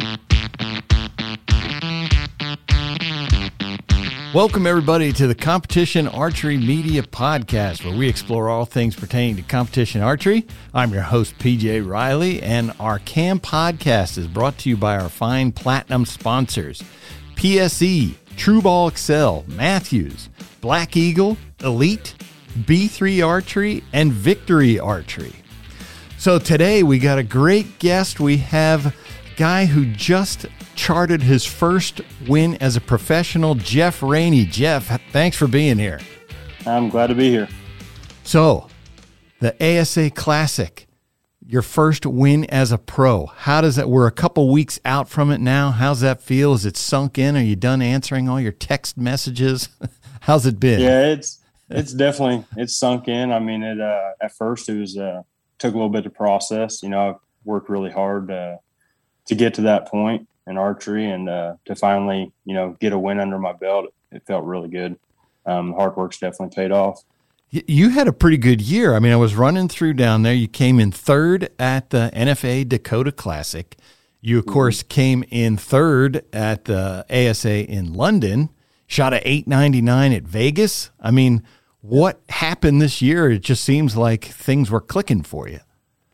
Welcome, everybody, to the Competition Archery Media Podcast, where we explore all things pertaining to competition archery. I'm your host, PJ Riley, and our CAM podcast is brought to you by our fine platinum sponsors, PSE, TrueBall Excel, Matthews, Black Eagle, Elite, B3 Archery, and Victory Archery. So today we got a great guest. We have a guy who just charted his first win as a professional, Jeff Rainey. Jeff, thanks for being here. I'm glad to be here. So, the ASA Classic, your first win as a pro. How does that? We're a couple weeks out from it now. How's that feel? Is it sunk in? Are you done answering all your text messages? How's it been? Yeah, it's definitely sunk in. I mean, at first it was took a little bit to process. You know, I've worked really hard to get to that point in archery, and to finally, you know, get a win under my belt. It felt really good. Hard work's definitely paid off. You had a pretty good year. I mean, I was running through down there. You came in third at the NFA Dakota Classic. You, of course, came in third at the ASA in London, shot a 899 at Vegas. I mean, what happened this year? It just seems like things were clicking for you.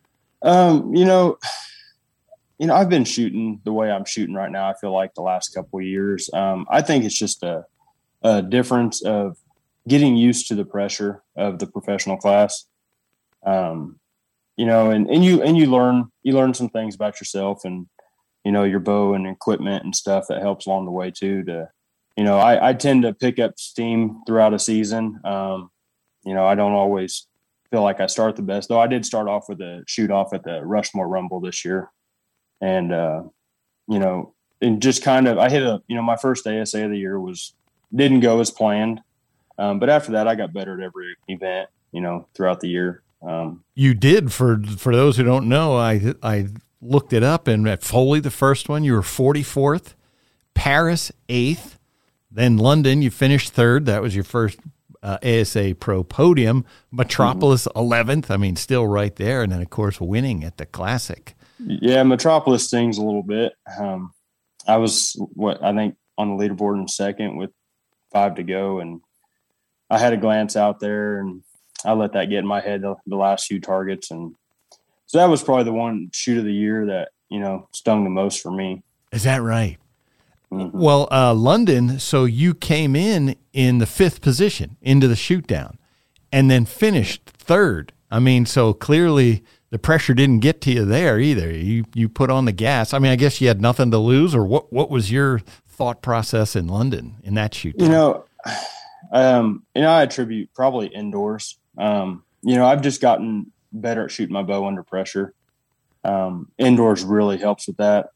You know, I've been shooting the way I'm shooting right now, I feel like, the last couple of years. I think it's just a difference of getting used to the pressure of the professional class. You know, and you learn some things about yourself and, you know, your bow and equipment and stuff that helps along the way too. You know, I tend to pick up steam throughout a season. You know, I don't always feel like I start the best, though I did start off with a shoot off at the Rushmore Rumble this year. And, you know, and just kind of, I hit my first ASA of the year didn't go as planned. But after that, I got better at every event, you know, throughout the year. You did, for those who don't know, I looked it up, and at Foley, the first one, you were 44th, Paris 8th, then London, you finished third. That was your first ASA Pro podium. Metropolis 11th. I mean, still right there. And then, of course, winning at the Classic. Yeah, Metropolis stings a little bit. I was, I think, on the leaderboard in second with 5 to go, and I had a glance out there, and I let that get in my head the last few targets, and so that was probably the one shoot of the year that, you know, stung the most for me. Is that right? Mm-hmm. Well, London, so you came in the 5th position into the shoot down and then finished third. I mean, so clearly the pressure didn't get to you there either. You put on the gas. I mean, I guess you had nothing to lose, or what was your thought process in London in that shoot down? I attribute probably indoors. You know, I've just gotten better at shooting my bow under pressure. Indoors really helps with that.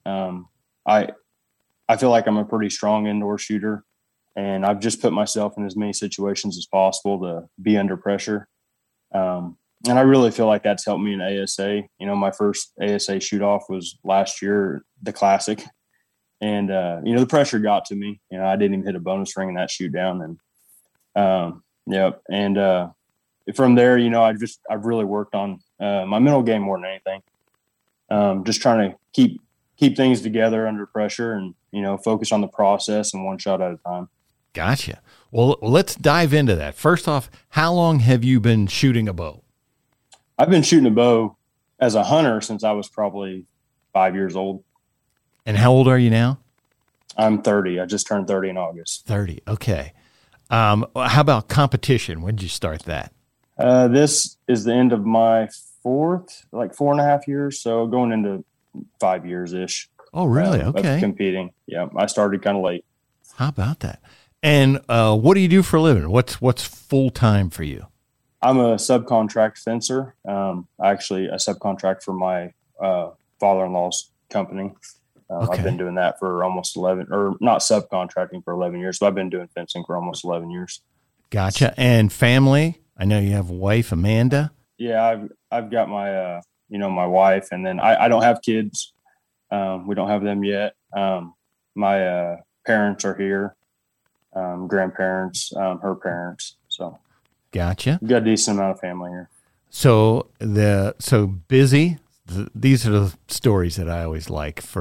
I feel like I'm a pretty strong indoor shooter, and I've just put myself in as many situations as possible to be under pressure. And I really feel like that's helped me in ASA. You know, my first ASA shoot off was last year, the Classic. And, you know, the pressure got to me. You know, I didn't even hit a bonus ring in that shoot down. And, And from there, you know, I've really worked on my mental game more than anything. Just trying to keep things together under pressure and, you know, focus on the process and one shot at a time. Gotcha. Well, let's dive into that. First off, how long have you been shooting a bow? I've been shooting a bow as a hunter since I was probably 5 years old. And how old are you now? I'm 30. I just turned 30 in August. 30. Okay. How about competition? When did you start that? This is the end of my 4.5 years. So going into 5 years ish. Oh, really? Okay. Of competing. Yeah. I started kind of late. How about that? And what do you do for a living? What's full time for you? I'm a subcontract fencer. Actually, a subcontract for my father-in-law's company. Okay. I've been doing that for almost 11, or not subcontracting for 11 years. So I've been doing fencing for almost 11 years. Gotcha. And family? I know you have a wife, Amanda. Yeah, I've got my my wife, and then I don't have kids. We don't have them yet. My parents are here, grandparents, her parents. So gotcha. We've got a decent amount of family here. So busy. These are the stories that I always like for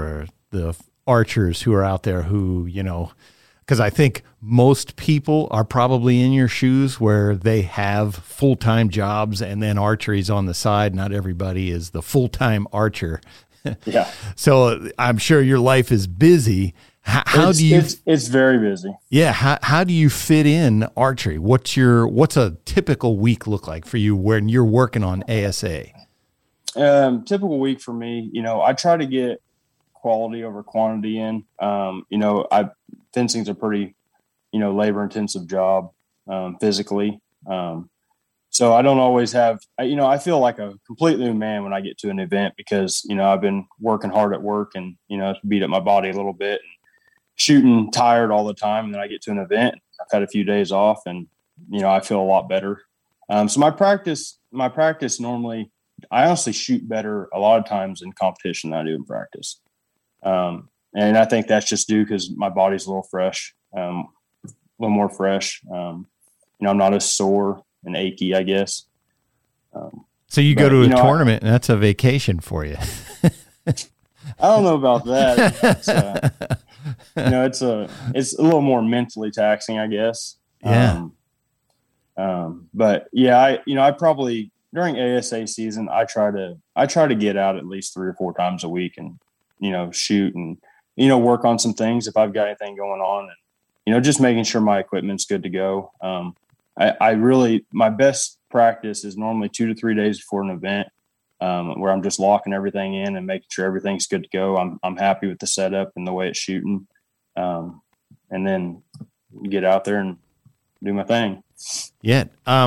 the archers who are out there who, because I think most people are probably in your shoes where they have full-time jobs and then archery's on the side. Not everybody is the full-time archer. Yeah. So I'm sure your life is busy. How do you? It's very busy. Yeah. How do you fit in archery? What's a typical week look like for you when you're working on ASA? Typical week for me, I try to get quality over quantity in. Fencing's a pretty, labor intensive job, physically. So I don't always have, I feel like a complete new man when I get to an event because, I've been working hard at work and, beat up my body a little bit and shooting tired all the time. And then I get to an event, I've had a few days off and, I feel a lot better. So my practice normally, I honestly shoot better a lot of times in competition than I do in practice. And I think that's just due because my body's a little fresh, a little more fresh. I'm not as sore and achy, I guess. So you go to a tournament and that's a vacation for you. I don't know about that. It's a little more mentally taxing, I guess. Yeah. But yeah, I probably during ASA season, I try to get out at least 3 or 4 times a week and, shoot and, work on some things if I've got anything going on and, just making sure my equipment's good to go. My best practice is normally 2 to 3 days before an event, where I'm just locking everything in and making sure everything's good to go. I'm happy with the setup and the way it's shooting. And then get out there and do my thing. Yeah.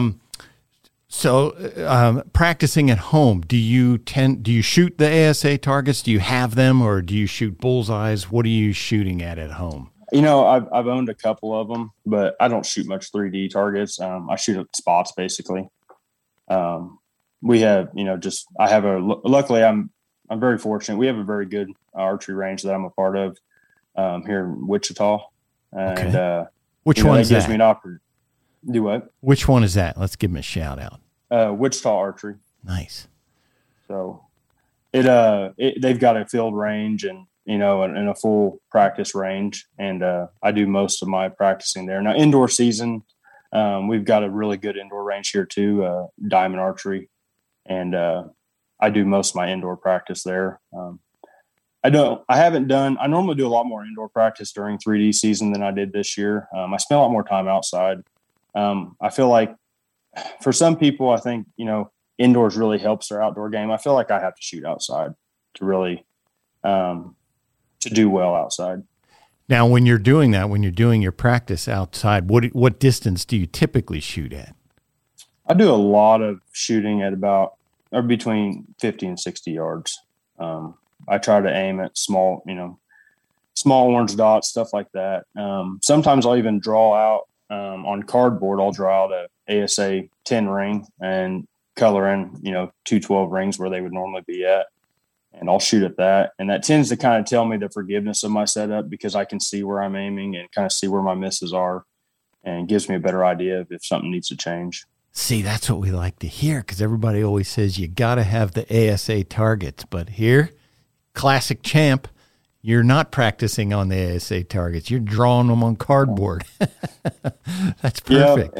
So practicing at home, do you shoot the ASA targets? Do you have them or do you shoot bullseyes? What are you shooting at home? I've owned a couple of them, but I don't shoot much 3D targets. I shoot at spots basically. We have, luckily I'm very fortunate. We have a very good archery range that I'm a part of, here in Wichita. And, okay. Which one is that? Gives me an opportunity. Do what? Which one is that? Let's give him a shout out. Wichita Archery. Nice. So they've got a field range and, and a full practice range. And I do most of my practicing there. Now, indoor season, we've got a really good indoor range here too, Diamond Archery. And I do most of my indoor practice there. I normally do a lot more indoor practice during 3D season than I did this year. I spent a lot more time outside. I feel like for some people, I think, indoors really helps their outdoor game. I feel like I have to shoot outside to really, to do well outside. Now, when you're doing that, when you're doing your practice outside, what distance do you typically shoot at? I do a lot of shooting at between 50 and 60 yards. I try to aim at small orange dots, stuff like that. Sometimes I'll even draw out, on cardboard, I'll draw out a ASA 10 ring and color in, 212 rings where they would normally be at. And I'll shoot at that. And that tends to kind of tell me the forgiveness of my setup because I can see where I'm aiming and kind of see where my misses are and gives me a better idea of if something needs to change. See, that's what we like to hear because everybody always says you got to have the ASA targets. But here, classic champ, you're not practicing on the ASA targets. You're drawing them on cardboard. That's perfect.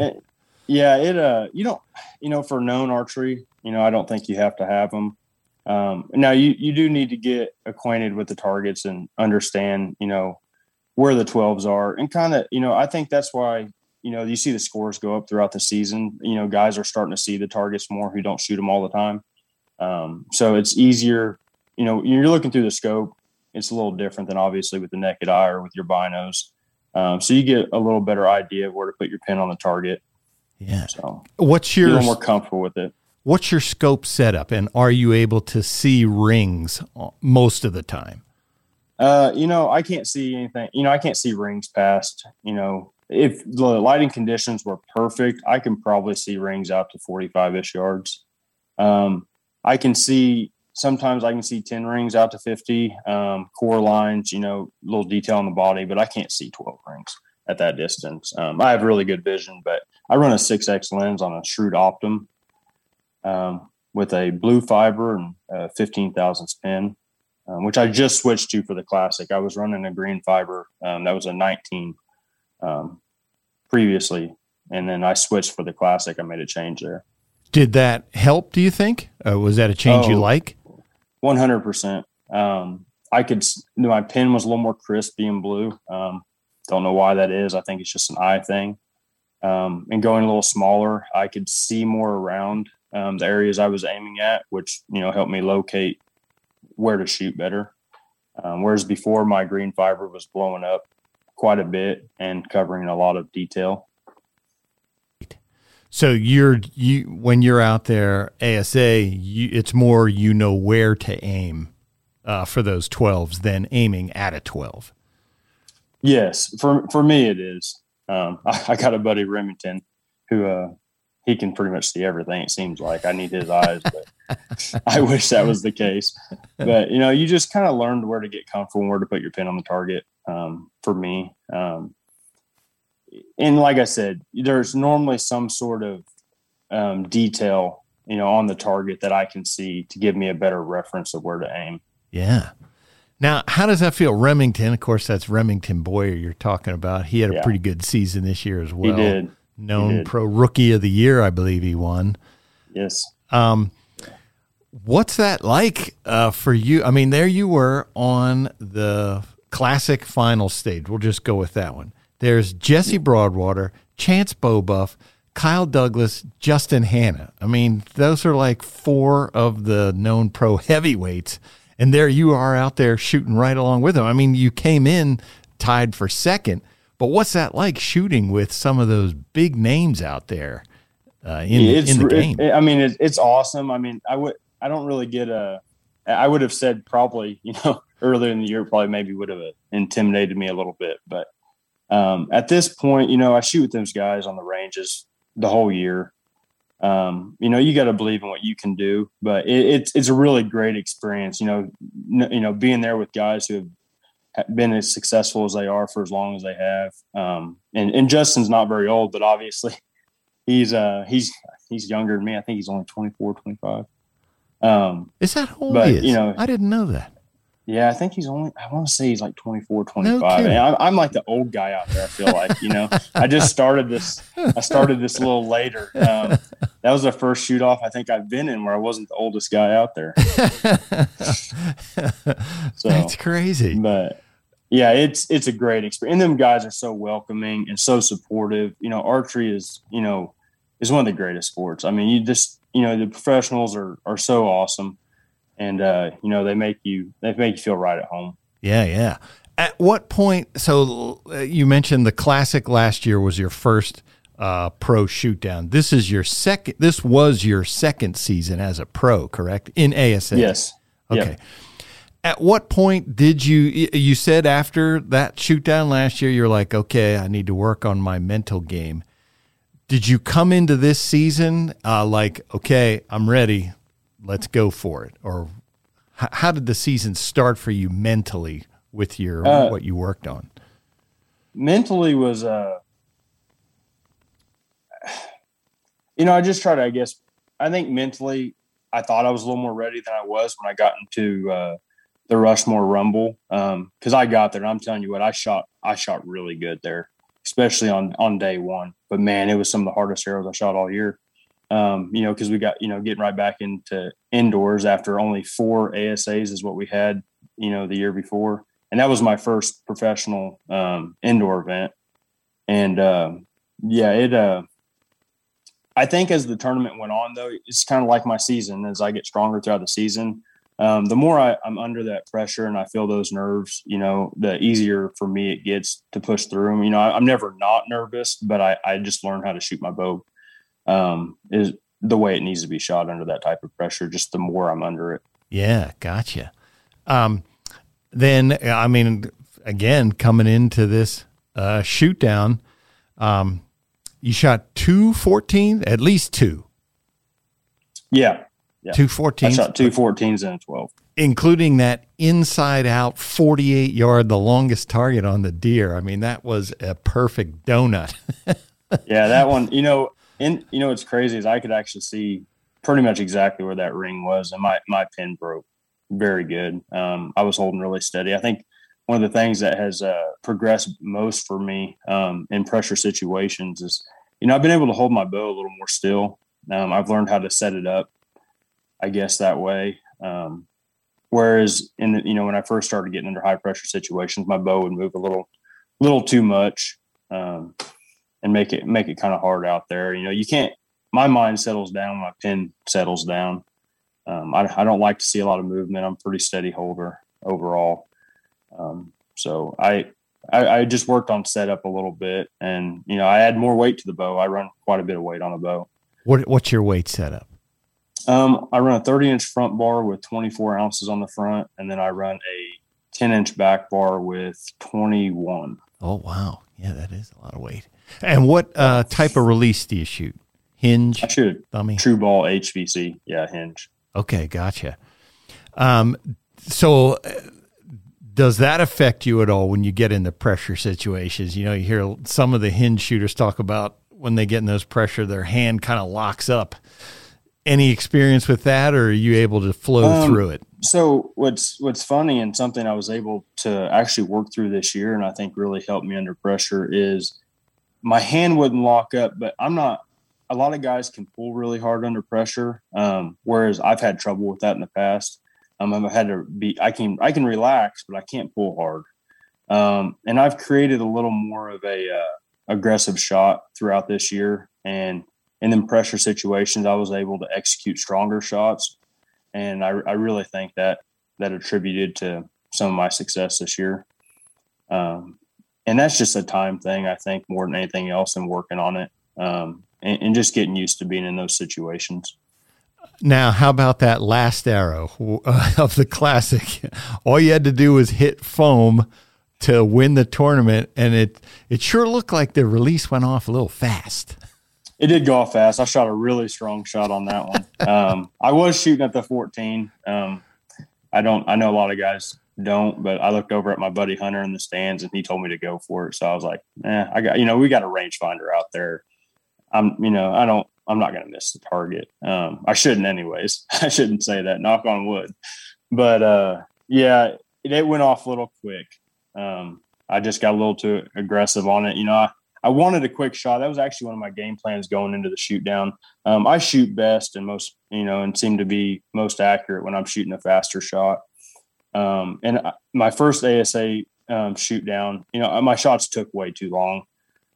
For known archery, I don't think you have to have them. Now you do need to get acquainted with the targets and understand, where the 12s are and kind of, I think that's why, you see the scores go up throughout the season. Guys are starting to see the targets more who don't shoot them all the time. So it's easier, you're looking through the scope. It's a little different than obviously with the naked eye or with your binos. So you get a little better idea of where to put your pin on the target. Yeah. So you're a little more comfortable with it. What's your scope setup, and are you able to see rings most of the time? I can't see anything. I can't see rings past, if the lighting conditions were perfect, I can probably see rings out to 45-ish yards. Sometimes I can see 10 rings out to 50, core lines, little detail on the body, but I can't see 12 rings at that distance. I have really good vision, but I run a 6X lens on a Shrewd Optum with a blue fiber and 15 thousandths pin. which I just switched to for the Classic. I was running a green fiber. That was a 19 previously, and then I switched for the Classic. I made a change there. Did that help, do you think? Was that a change you like? 100%. My pin was a little more crispy and blue. Don't know why that is. I think it's just an eye thing. And going a little smaller, I could see more around the areas I was aiming at, which, helped me locate where to shoot better. Whereas before, my green fiber was blowing up quite a bit and covering a lot of detail. So when you're out there ASA, it's more where to aim for those 12s than aiming at a 12. Yes, for me it is. I got a buddy Remington who he can pretty much see everything. It seems like I need his eyes, but I wish that was the case. But you just kind of learned where to get comfortable and where to put your pin on the target. For me. And like I said, there's normally some sort of detail, on the target that I can see to give me a better reference of where to aim. Yeah. Now, how does that feel? Remington, of course, that's Remington Boyer you're talking about. He had a pretty good season this year as well. He did. Known Pro Rookie of the Year, I believe he won. Yes. What's that like for you? I mean, there you were on the Classic final stage. We'll just go with that one. There's Jesse Broadwater, Chance Beaubuff, Kyle Douglas, Justin Hanna. I mean, those are like 4 of the known pro heavyweights, and there you are out there shooting right along with them. I mean, you came in tied for second, but what's that like shooting with some of those big names out there in the game? It's awesome. I mean, I don't really get I would have said probably, earlier in the year, probably maybe would have intimidated me a little bit, but at this point, I shoot with those guys on the ranges the whole year. You got to believe in what you can do, but it's a really great experience. Being there with guys who have been as successful as they are for as long as they have. And Justin's not very old, but obviously he's younger than me. I think he's only 24, 25. Is that how old he is? I didn't know that. Yeah, I think he's I want to say he's like 24, 25. No, and I'm like the old guy out there, I feel like, I just started this a little later. That was the first shoot off I think I've been in where I wasn't the oldest guy out there. So that's crazy. But yeah, it's a great experience. And them guys are so welcoming and so supportive. Archery is one of the greatest sports. I mean, the professionals are so awesome. And, they make you feel right at home. Yeah. Yeah. At what point? So you mentioned the Classic last year was your first pro shoot down. This was your second season as a pro, correct? In ASA. Yes. Okay. Yep. At what point did you said after that shoot down last year, you're like, okay, I need to work on my mental game. Did you come into this season like, okay, I'm ready, let's go for it? Or how did the season start for you mentally with your what you worked on? Mentally was, I just try to, I think mentally I thought I was a little more ready than I was when I got into the Rushmore Rumble. Cause I got there and I'm telling you what, I shot really good there, especially on day one. But man, it was some of the hardest arrows I shot all year. Because we got, getting right back into indoors after only 4 ASAs is what we had, the year before. And that was my first professional indoor event. And I think as the tournament went on, though, it's kind of like my season. As I get stronger throughout the season, the more I'm under that pressure and I feel those nerves, the easier for me it gets to push through them. I'm never not nervous, but I just learned how to shoot my bow. Is the way it needs to be shot under that type of pressure, just the more I'm under it. Yeah. Gotcha. Then, again, coming into this, shoot down, you shot 214, at least 2. Yeah. 214s. I shot 214s and a 12. Including that inside out 48 yard, the longest target on the deer. I mean, that was a perfect donut. Yeah. That one, what's crazy is I could actually see pretty much exactly where that ring was, and my pin broke very good. I was holding really steady. I think one of the things that has progressed most for me in pressure situations is, I've been able to hold my bow a little more still. I've learned how to set it up, I guess, that way. Whereas when I first started getting into high pressure situations, my bow would move a little too much and make it kind of hard out there. You can't. My mind settles down, my pin settles down. I don't like to see a lot of movement. I'm a pretty steady holder overall. So I just worked on setup a little bit, and I add more weight to the bow. I run quite a bit of weight on a bow. What's your weight setup? I run a 30-inch front bar with 24 ounces on the front, and then I run a 10-inch back bar with 21. Oh wow, yeah, that is a lot of weight. And what type of release do you shoot? Hinge? I shoot dummy? True Ball HVC. Yeah, hinge. Okay, gotcha. So does that affect you at all when you get into pressure situations? You hear some of the hinge shooters talk about when they get in those pressure, their hand kind of locks up. Any experience with that, or are you able to flow through it? So what's funny, and something I was able to actually work through this year, and I think really helped me under pressure, is my hand wouldn't lock up, but I'm not. A lot of guys can pull really hard under pressure, whereas I've had trouble with that in the past. I've had to be. I can relax, but I can't pull hard. And I've created a little more of a aggressive shot throughout this year, and in them pressure situations, I was able to execute stronger shots, and I really think that attributed to some of my success this year. And that's just a time thing, I think, more than anything else, and working on it, and just getting used to being in those situations. Now, how about that last arrow of the Classic? All you had to do was hit foam to win the tournament, and it sure looked like the release went off a little fast. It did go off fast. I shot a really strong shot on that one. I was shooting at the 14. I know a lot of guys don't, but I looked over at my buddy Hunter in the stands, and he told me to go for it. So I was like, we got a rangefinder out there. I'm not going to miss the target. I shouldn't anyways. I shouldn't say that, knock on wood. But it went off a little quick. I just got a little too aggressive on it. I wanted a quick shot. That was actually one of my game plans going into the shoot down. I shoot best and most, and seem to be most accurate when I'm shooting a faster shot. And my first ASA shoot down, my shots took way too long.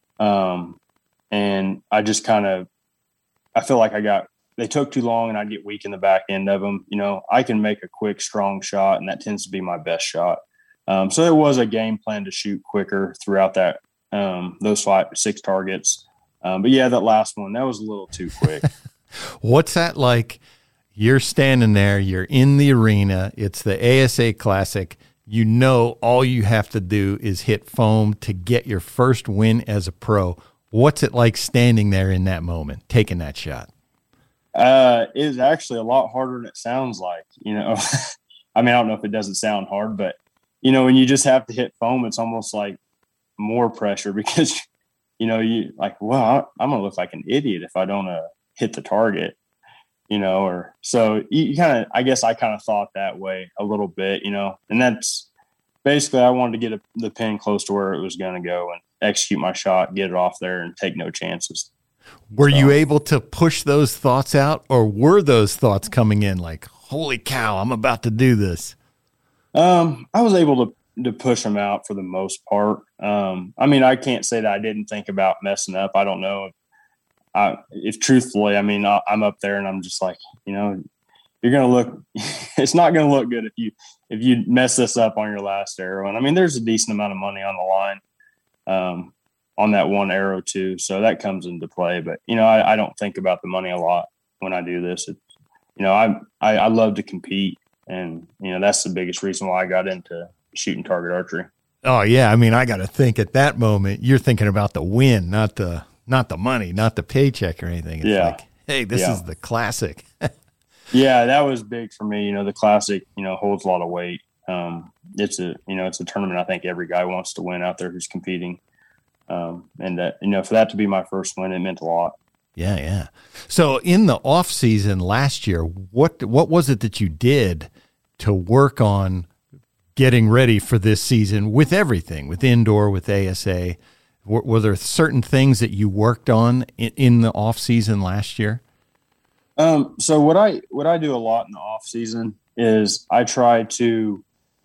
And I just I feel like they took too long, and I'd get weak in the back end of them. I can make a quick, strong shot, and that tends to be my best shot. So it was a game plan to shoot quicker throughout that, those 5-6 targets. But yeah, that last one, that was a little too quick. What's that like? You're standing there, you're in the arena. It's the ASA Classic. All you have to do is hit foam to get your first win as a pro. What's it like standing there in that moment, taking that shot? It is actually a lot harder than it sounds like, I don't know if it doesn't sound hard, but when you just have to hit foam, it's almost like more pressure because, you like, well, I'm going to look like an idiot if I don't hit the target, so you I guess I kind of thought that way a little bit, and that's basically, I wanted to get the pin close to where it was going to go and execute my shot, get it off there, and take no chances. Were you able to push those thoughts out, or were those thoughts coming in like, holy cow, I'm about to do this? I was able to push them out for the most part. I can't say that I didn't think about messing up. I don't know if truthfully, I'm up there and I'm just like, you're going to look, it's not going to look good if you mess this up on your last arrow. And there's a decent amount of money on the line, on that one arrow too. So that comes into play, but I don't think about the money a lot when I do this. I love to compete, and that's the biggest reason why I got into shooting target archery. Oh yeah. I got to think at that moment, you're thinking about the win, not the money, not the paycheck or anything. It's like, hey, this is the Classic. Yeah, that was big for me. The Classic, holds a lot of weight. It's a tournament I think every guy wants to win out there who's competing. And that, for that to be my first win, it meant a lot. Yeah. Yeah. So in the off season last year, what was it that you did to work on getting ready for this season with everything, with indoor, with ASA? Were there certain things that you worked on in the off season last year? So what I do a lot in the off season is I try to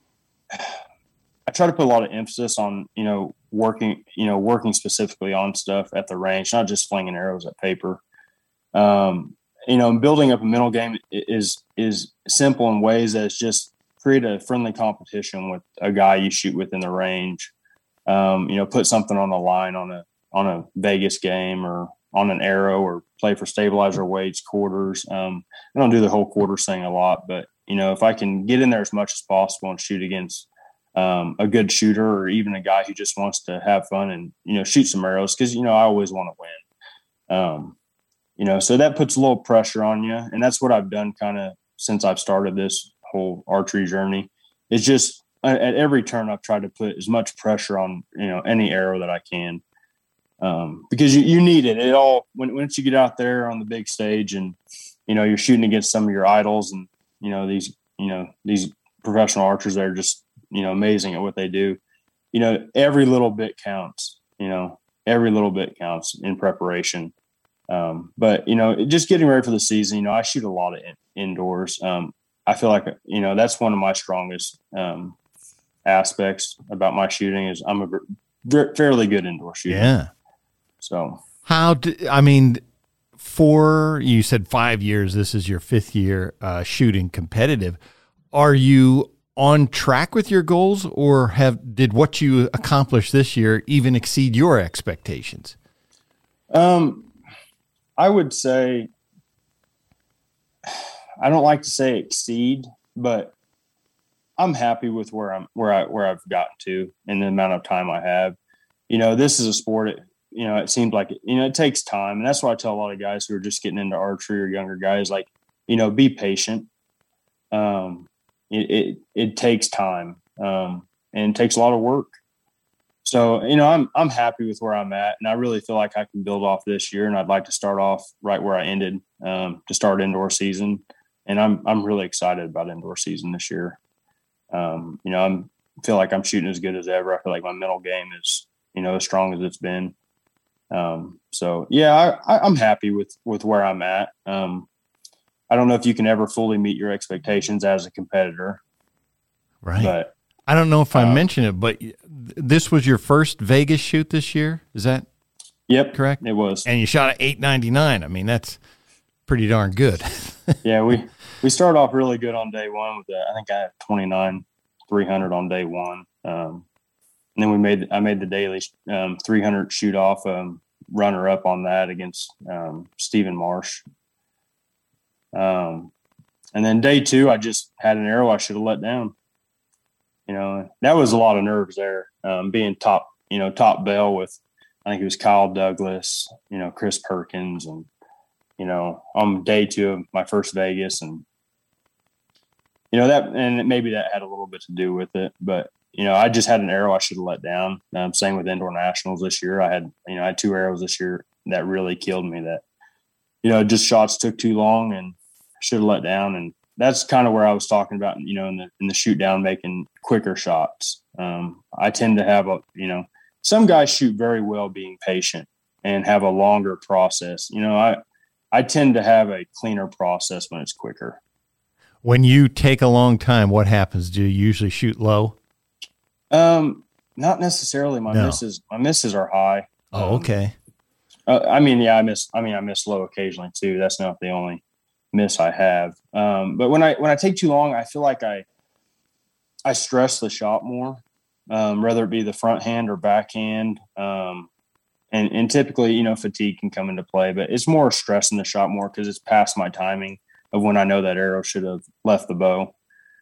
put a lot of emphasis on, working specifically on stuff at the range, not just flinging arrows at paper. Building up a mental game is simple in ways that it's just create a friendly competition with a guy you shoot with in the range. Put something on the line on a Vegas game or on an arrow, or play for stabilizer weights, quarters. I don't do the whole quarters thing a lot, but if I can get in there as much as possible and shoot against a good shooter, or even a guy who just wants to have fun and shoot some arrows, because I always want to win. So that puts a little pressure on you, and that's what I've done kind of since I've started this whole archery journey. It's just at every turn I've tried to put as much pressure on any arrow that I can, because you need it. It all once you get out there on the big stage and you're shooting against some of your idols, and these professional archers that are just amazing at what they do. Every little bit counts. Every little bit counts in preparation. But just getting ready for the season. I shoot a lot of indoors. I feel like that's one of my strongest aspects about my shooting is I'm a fairly good indoor shooter. Yeah. So you said 5 years, this is your fifth year shooting competitive. Are you on track with your goals, or did what you accomplished this year even exceed your expectations? I would say, I don't like to say exceed, but I'm happy with where I've gotten to in the amount of time I have. This is a sport. It seems like it takes time, and that's why I tell a lot of guys who are just getting into archery, or younger guys, like be patient. It takes time, and it takes a lot of work. So I'm happy with where I'm at, and I really feel like I can build off this year, and I'd like to start off right where I ended to start indoor season. And I'm really excited about indoor season this year. I feel like I'm shooting as good as ever. I feel like my mental game is as strong as it's been. So yeah, I'm happy with where I'm at. I don't know if you can ever fully meet your expectations as a competitor. Right. But I don't know if I mentioned it, but this was your first Vegas shoot this year. Is that correct? It was. And you shot at 899. I mean, that's pretty darn good. Yeah, we started off really good on day one with I think I had 29,300 on day one. And then I made the daily 300 shoot off, runner up on that against Stephen Marsh. And then day two, I just had an arrow I should have let down. That was a lot of nerves there. Being top bell with, I think it was Kyle Douglas, Chris Perkins, and on day two of my first Vegas, and and maybe that had a little bit to do with it, but I just had an arrow I should have let down. Same with indoor nationals this year. I had two arrows this year that really killed me, that just shots took too long and should have let down. And that's kind of where I was talking about, in the shoot down, making quicker shots. I tend to have some guys shoot very well being patient and have a longer process. I tend to have a cleaner process when it's quicker. When you take a long time, what happens? Do you usually shoot low? Not necessarily. My misses are high. Oh, okay. I miss low occasionally too. That's not the only miss I have. But when I take too long, I feel like I stress the shot more, whether it be the front hand or backhand. And typically, fatigue can come into play, but it's more stressing the shot more because it's past my timing of when I know that arrow should have left the bow.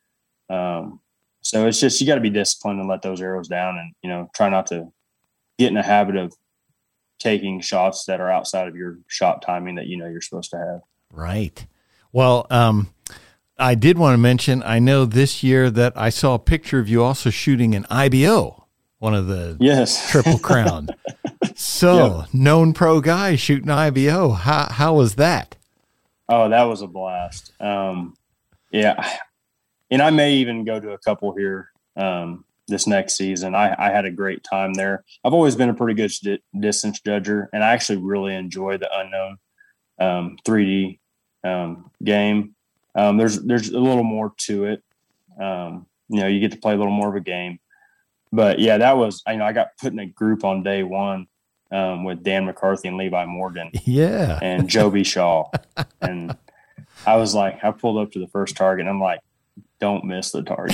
So it's just, you got to be disciplined and let those arrows down, and, try not to get in a habit of taking shots that are outside of your shot timing that you're supposed to have. Right. Well, I did want to mention, I know this year that I saw a picture of you also shooting an IBO, one of the Triple Crown. So known pro guy shooting IBO. How was that? Oh, that was a blast. Yeah, and I may even go to a couple here this next season. I had a great time there. I've always been a pretty good distance judger, and I actually really enjoy the unknown 3D game. There's a little more to it. You get to play a little more of a game. But yeah, that was, I got put in a group on day one with Dan McCarthy and Levi Morgan. Yeah. And Joby Shaw. And I was like, I pulled up to the first target and I'm like, don't miss the target.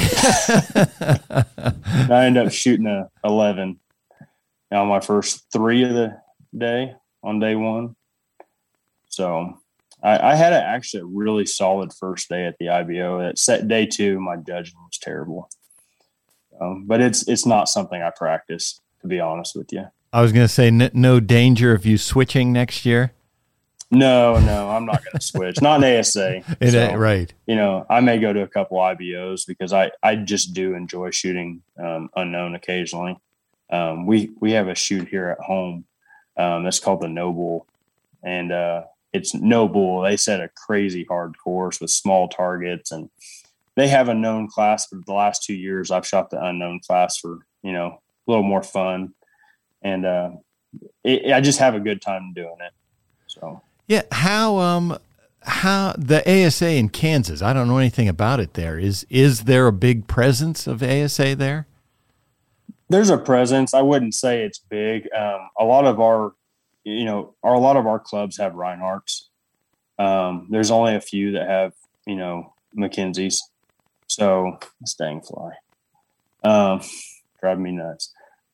And I ended up shooting a 11 on my first 3 of the day on day one. So I had actually a really solid first day at the IBO. That set day 2, my judging was terrible. But it's not something I practice, to be honest with you. I was going to say, no danger of you switching next year? No, I'm not going to switch. Not an ASA. Right. I may go to a couple IBOs because I just do enjoy shooting unknown occasionally. We have a shoot here at home that's called the No Bull. And it's No Bull. They set a crazy hard course with small targets, and they have a known class. For the last 2 years, I've shot the unknown class for, a little more fun. And I just have a good time doing it. So yeah, how the ASA in Kansas? I don't know anything about it there. Is there a big presence of ASA there? There's a presence. I wouldn't say it's big. A lot of our clubs have Reinhardts. There's only a few that have McKenzie's. So this dang fly, driving me nuts.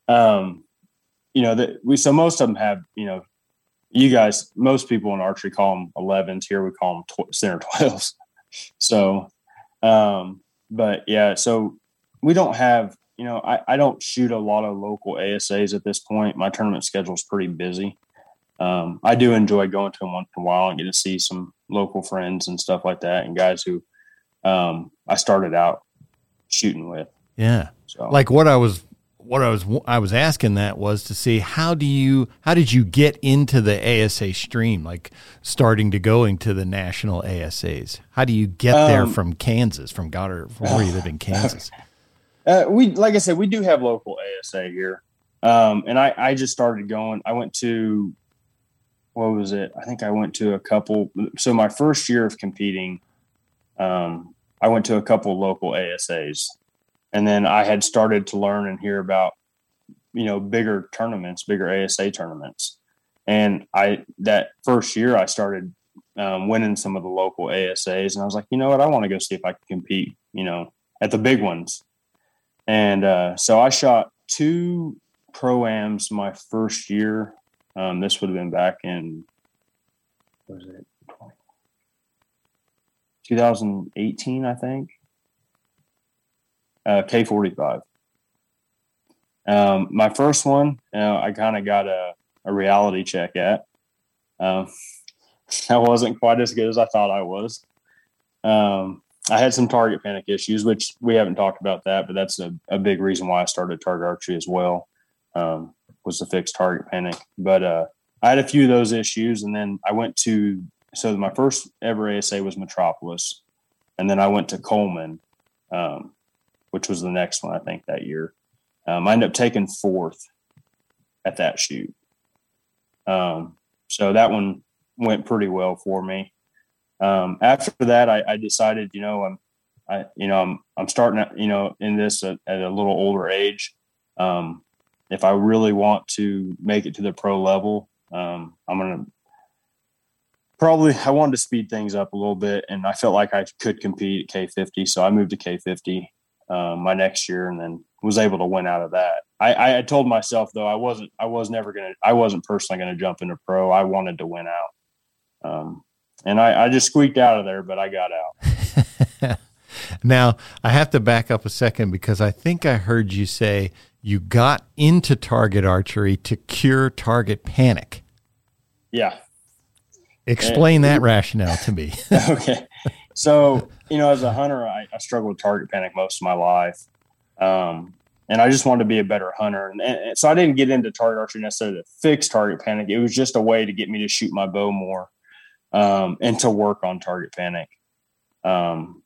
So most of them have, you guys, most people in archery call them 11s. Here we call them center 12s. So, but yeah, so we don't have, I don't shoot a lot of local ASAs at this point. My tournament schedule is pretty busy. I do enjoy going to them once in a while and get to see some local friends and stuff like that, and guys who I started out shooting with. Yeah. So like I was asking that was to see how did you get into the ASA stream, like starting to going to the national ASAs? How do you get there from Kansas, from Goddard, from where you live in Kansas? Like I said, we do have local ASA here. And I just started going. I went to, what was it? I think I went to a couple. So my first year of competing, I went to a couple local ASAs, and then I had started to learn and hear about, bigger tournaments, bigger ASA tournaments. And that first year I started winning some of the local ASAs, and I was like, you know what? I want to go see if I can compete, at the big ones. And so I shot 2 pro-ams my first year. This would have been back in, what was it, 2018, I think. K45. My first one, I kind of got a reality check at. I wasn't quite as good as I thought I was. I had some target panic issues, which we haven't talked about that, but that's a big reason why I started target archery as well, was the fixed target panic. But I had a few of those issues, and then I went to, so my first ever ASA was Metropolis, and then I went to Coleman, which was the next one, I think, that year. I ended up taking 4th at that shoot. So that one went pretty well for me. After that, I decided, I'm starting, in this at a little older age. If I really want to make it to the pro level, I'm going to I wanted to speed things up a little bit, and I felt like I could compete at K50. So I moved to K50 my next year, and then was able to win out of that. I told myself though, I wasn't personally going to jump into pro. I wanted to win out. And I just squeaked out of there, but I got out. Now, I have to back up a second because I think I heard you say you got into target archery to cure target panic. Yeah. Explain that rationale to me. Okay. So, as a hunter, I struggled with target panic most of my life. And I just wanted to be a better hunter. And so I didn't get into target archery necessarily to fix target panic. It was just a way to get me to shoot my bow more. And to work on target panic.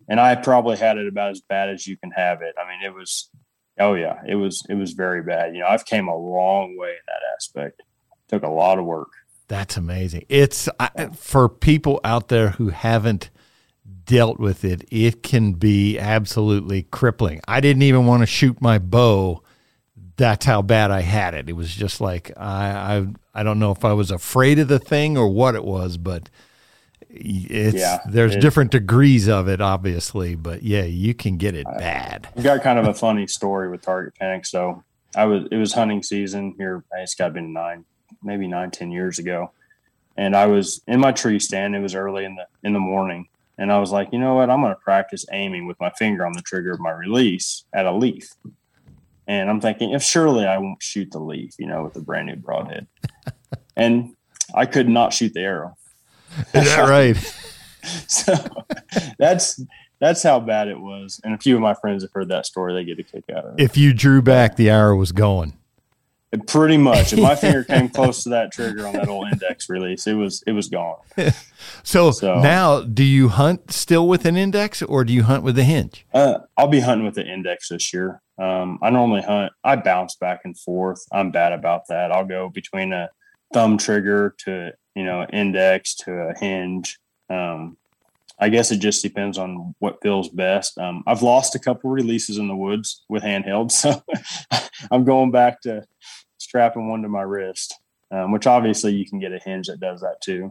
and I probably had it about as bad as you can have it. I mean, it was, oh yeah, it was very bad. You know, I've came a long way in that aspect. Took a lot of work. That's amazing. It's for people out there who haven't dealt with it, it can be absolutely crippling. I didn't even want to shoot my bow. That's how bad I had it. It was just like, I don't know if I was afraid of the thing or what it was, but there's different degrees of it, obviously, but yeah, you can get it bad. I've got kind of a funny story with target panic. So it was hunting season here. It's got to be 10 years ago. And I was in my tree stand. It was early in the morning. And I was like, you know what? I'm going to practice aiming with my finger on the trigger of my release at a leaf. And I'm thinking, if surely I won't shoot the leaf, you know, with a brand new broadhead. And I could not shoot the arrow. Is that right? So that's how bad it was. And a few of my friends have heard that story. They get a kick out of it. If you drew back, the arrow was going. Pretty much. If my finger came close to that trigger on that old index release, it was gone. So now, do you hunt still with an index or do you hunt with a hinge? I'll be hunting with the index this year. I normally hunt. I bounce back and forth. I'm bad about that. I'll go between a thumb trigger to, you know, index to a hinge. I guess it just depends on what feels best. I've lost a couple releases in the woods with handheld, so I'm going back to strapping one to my wrist, which obviously you can get a hinge that does that too.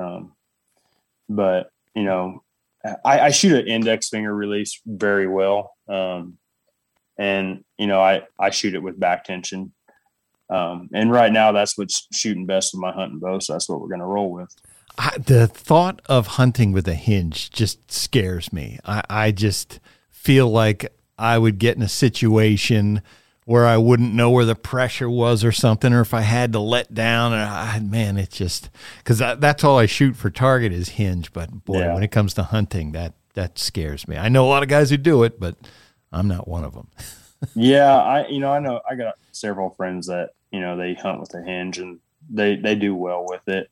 But, you know, I shoot an index finger release very well. And, you know, I shoot it with back tension. And right now that's what's shooting best with my hunting bow. So that's what we're going to roll with. The thought of hunting with a hinge just scares me. I just feel like I would get in a situation where I wouldn't know where the pressure was or something, or if I had to let down. Man, it's just because that's all I shoot for target is hinge. But boy, when it comes to hunting, that scares me. I know a lot of guys who do it, but I'm not one of them. Yeah, I know I got several friends that, you know, they hunt with a hinge and they do well with it.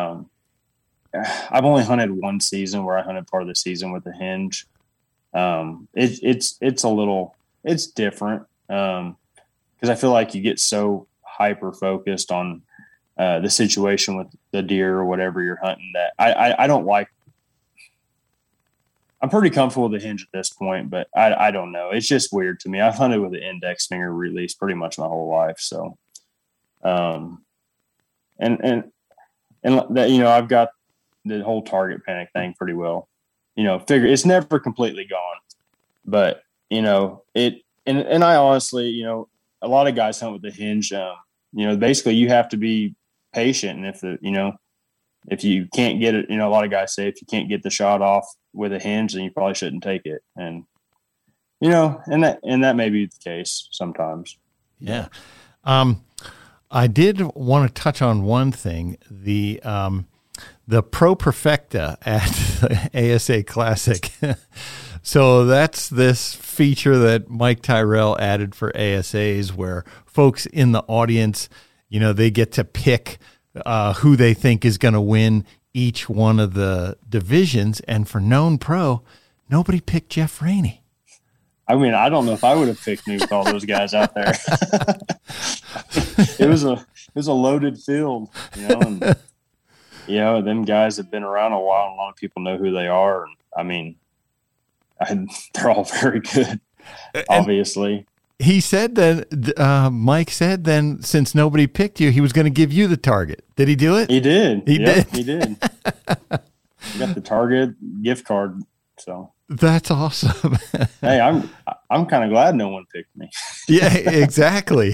I've only hunted one season where I hunted part of the season with a hinge. It's different. Because I feel like you get so hyper focused on the situation with the deer or whatever you're hunting that I don't like. I'm pretty comfortable with the hinge at this point, but I don't know. It's just weird to me. I've hunted with the index finger release pretty much my whole life. So, and that, you know, I've got the whole target panic thing pretty well, you know, it's never completely gone, but you know, and I honestly, you know, a lot of guys hunt with the hinge. You know, basically you have to be patient. And if you can't get it, you know, a lot of guys say if you can't get the shot off with a hinge, then you probably shouldn't take it. And, you know, and that may be the case sometimes. Yeah. I did want to touch on one thing, the Pro Perfecta at the ASA Classic. So that's this feature that Mike Tyrell added for ASAs where folks in the audience, you know, they get to pick who they think is going to win each one of the divisions. And for Known Pro, nobody picked Jeff Rainey. I mean, I don't know if I would have picked me with all those guys out there. It was a loaded field, you know, and you know, them guys have been around a while and a lot of people know who they are. And I mean, they're all very good, obviously. He said that Mike said then since nobody picked you, he was going to give you the target. Did he do it? He did. He did. He did. He got the Target gift card. So that's awesome. Hey, I'm kind of glad no one picked me. Yeah, exactly.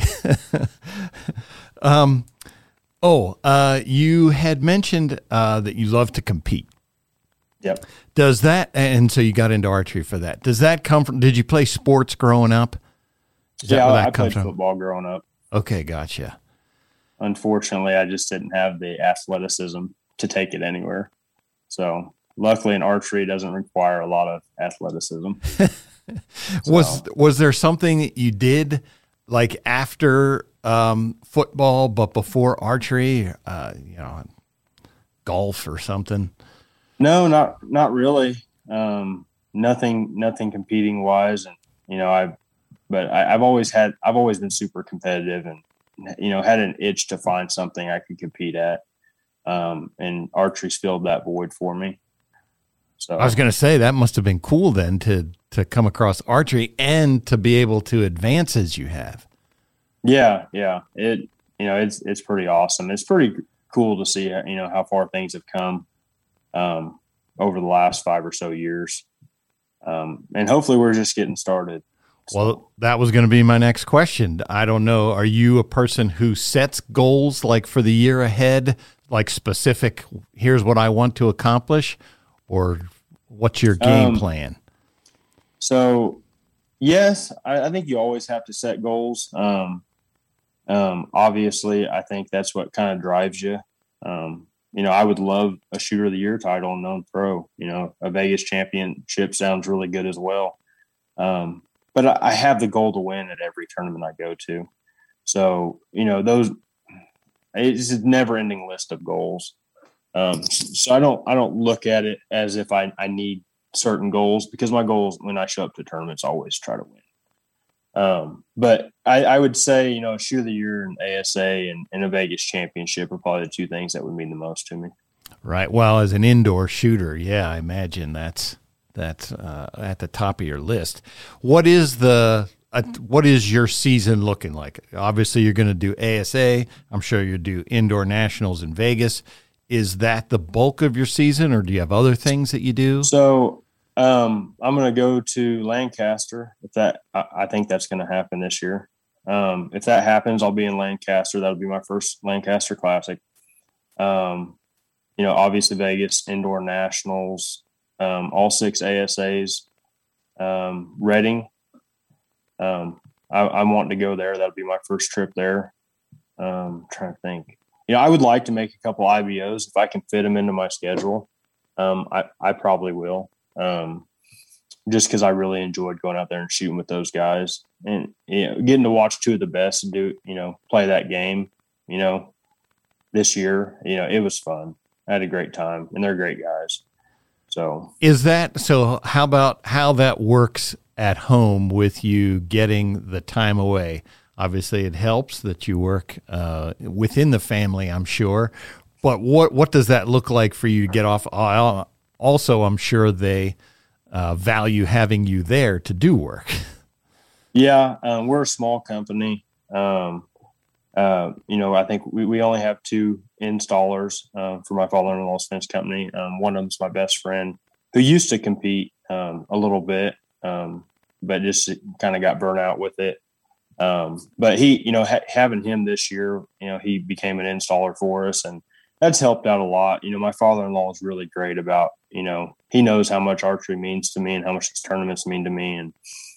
You had mentioned that you love to compete. Yep. Does that, and so you got into archery for that. Does that come from, did you play sports growing up? I played football growing up. Okay, gotcha. Unfortunately, I just didn't have the athleticism to take it anywhere. So luckily in archery, doesn't require a lot of athleticism. Was there something that you did like after football, but before archery, you golf or something? No, not really. nothing competing wise. And, I've always been super competitive and, had an itch to find something I could compete at. And archery's filled that void for me. So I was going to say that must have been cool then to come across archery and to be able to advance as you have. Yeah. It's pretty awesome. It's pretty cool to see, how far things have come, over the last 5 or so years. And hopefully we're just getting started. Well, that was going to be my next question. I don't know. Are you a person who sets goals like for the year ahead, like specific, here's what I want to accomplish, or what's your game plan? So yes, I think you always have to set goals. Obviously I think that's what kind of drives you. I would love a shooter of the year title and known pro, a Vegas championship sounds really good as well. But I have the goal to win at every tournament I go to. So, it's a never ending list of goals. So I don't look at it as if I need certain goals, because my goals when I show up to tournaments, always try to win. But I would say, shooter of the year and ASA and a Vegas championship are probably the two things that would mean the most to me. Right. Well, as an indoor shooter, yeah, I imagine that's at the top of your list. What is your season looking like? Obviously, you're going to do ASA. I'm sure you do indoor nationals in Vegas. Is that the bulk of your season, or do you have other things that you do? So I'm going to go to Lancaster. I think that's going to happen this year. If that happens, I'll be in Lancaster. That'll be my first Lancaster Classic. Obviously Vegas indoor nationals, all 6 ASAs, Reading. I'm wanting to go there. That'll be my first trip there. Trying to think. I would like to make a couple IBOs if I can fit them into my schedule. I probably will. Just because I really enjoyed going out there and shooting with those guys, and getting to watch 2 of the best and do play that game. This year, it was fun. I had a great time, and they're great guys. So how about how that works at home with you getting the time away? Obviously, it helps that you work within the family, I'm sure. But what does that look like for you to get off? Also, I'm sure they value having you there to do work. Yeah, we're a small company. I think we only have 2 installers for my father-in-law's fence company. One of them's my best friend who used to compete a little bit, but just kind of got burnt out with it. But he, having him this year, he became an installer for us, and that's helped out a lot. My father-in-law is really great about, he knows how much archery means to me and how much these tournaments mean to me. And,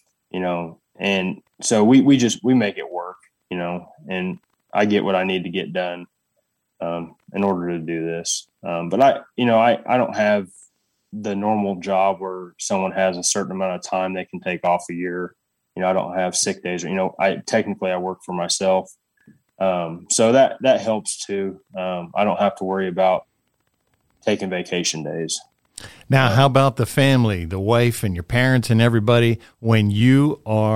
and so we make it work, and I get what I need to get done, in order to do this. But I don't have the normal job where someone has a certain amount of time they can take off a year. I don't have sick days, I work for myself. So that helps too. I don't have to worry about taking vacation days. Now, how about the family, the wife and your parents and everybody? When you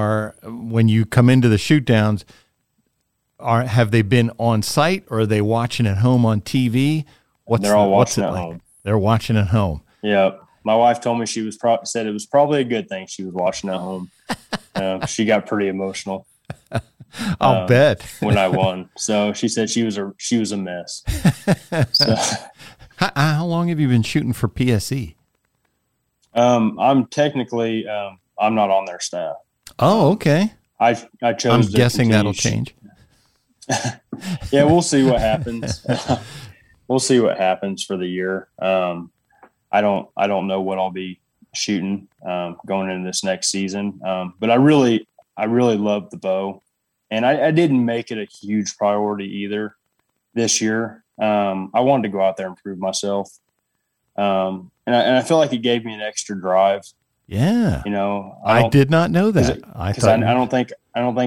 come into the shoot downs, have they been on site, or are they watching at home on TV? They're all watching at home. They're watching at home. Yeah. My wife told me said it was probably a good thing she was watching at home. She got pretty emotional. I'll bet when I won. So she said she was a mess. So, how long have you been shooting for PSE? I'm technically I'm not on their staff. Oh, okay. I chose. I'm guessing that'll change. Yeah, we'll see what happens. We'll see what happens for the year. I don't know what I'll be shooting going into this next season. But I really love the bow, and I didn't make it a huge priority either this year. I wanted to go out there and prove myself. And I feel like it gave me an extra drive. Yeah. I did not know that. I don't think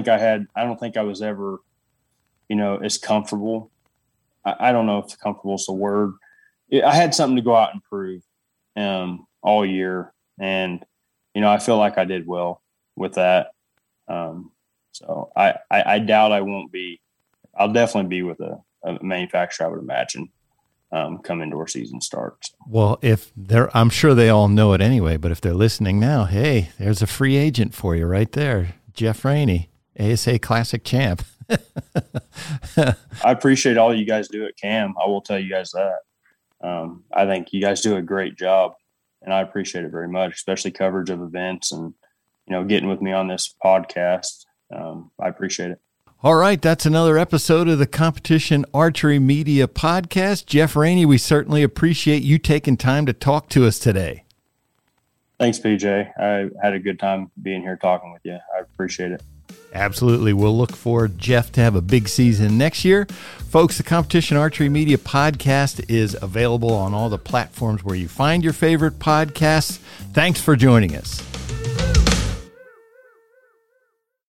I was ever, as comfortable. I don't know if comfortable is the word. I had something to go out and prove all year. And I feel like I did well with that. So I doubt I won't be. I'll definitely be with a manufacturer, I would imagine, come indoor season starts. Well, I'm sure they all know it anyway, but if they're listening now, hey, there's a free agent for you right there. Jeff Rainey, ASA Classic champ. I appreciate all you guys do at CAM. I will tell you guys that. I think you guys do a great job, and I appreciate it very much, especially coverage of events and, getting with me on this podcast. I appreciate it. All right, that's another episode of the Competition Archery Media Podcast. Jeff Rainey, we certainly appreciate you taking time to talk to us today. Thanks, PJ. I had a good time being here talking with you. I appreciate it. Absolutely. We'll look for Jeff to have a big season next year. Folks, the Competition Archery Media Podcast is available on all the platforms where you find your favorite podcasts. Thanks for joining us.